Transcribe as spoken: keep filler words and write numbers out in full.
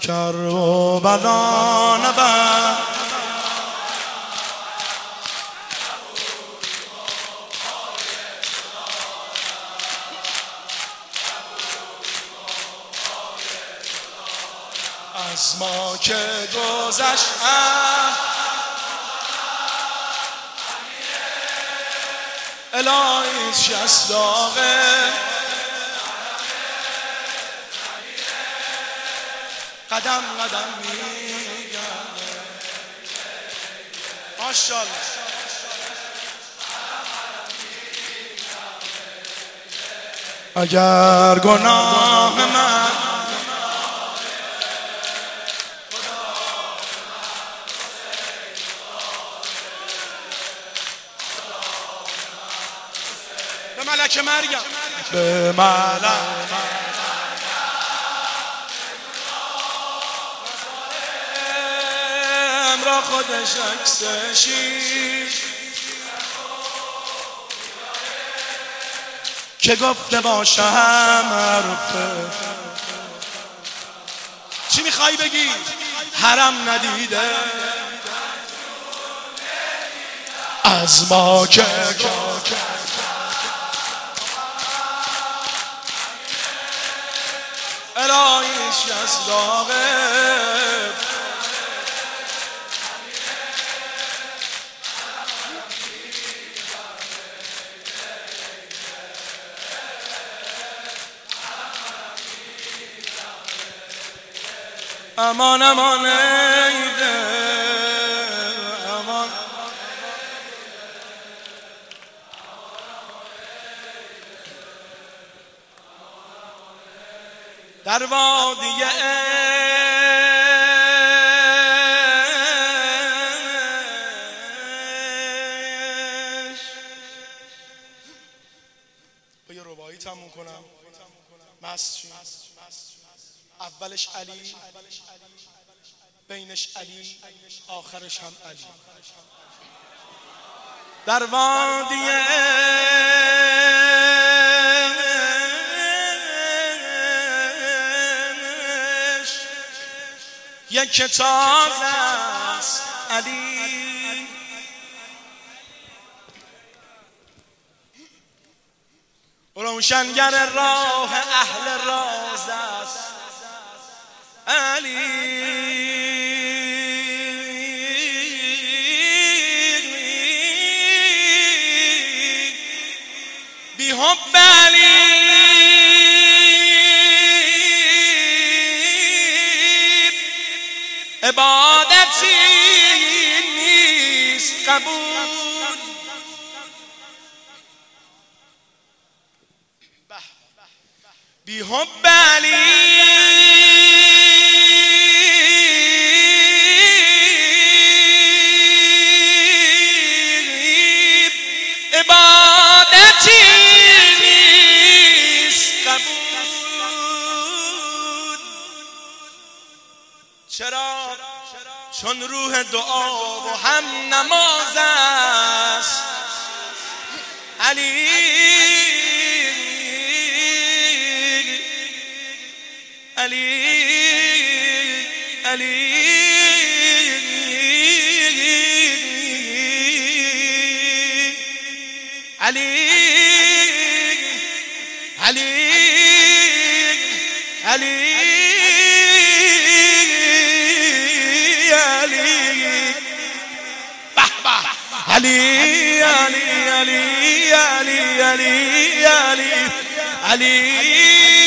کربلا نبرد از ما که گذشت الهی شست داغه قدم قدم میگرده ماشاءالله اگر گناه من به ملک مریم به ملک را خودش عکسشی که گفته باشم حرفه چی میخوای بگی؟ حرم ندیده از ما که الهیش از داغه امان امان ایده امان در وادی با یه ربایی تموم کنم مست اولش علی بینش علی آخرش هم علی در وادی یک تازه است علی روشنگر راه اهل راز است علی بی حب علی عبادتی نیست قبول بی حب علی عبادتی نیست قبول چرا؟ چون روح دعا و هم نماز است علی علی علی علی علی علی علی علی علی علی علی علی علی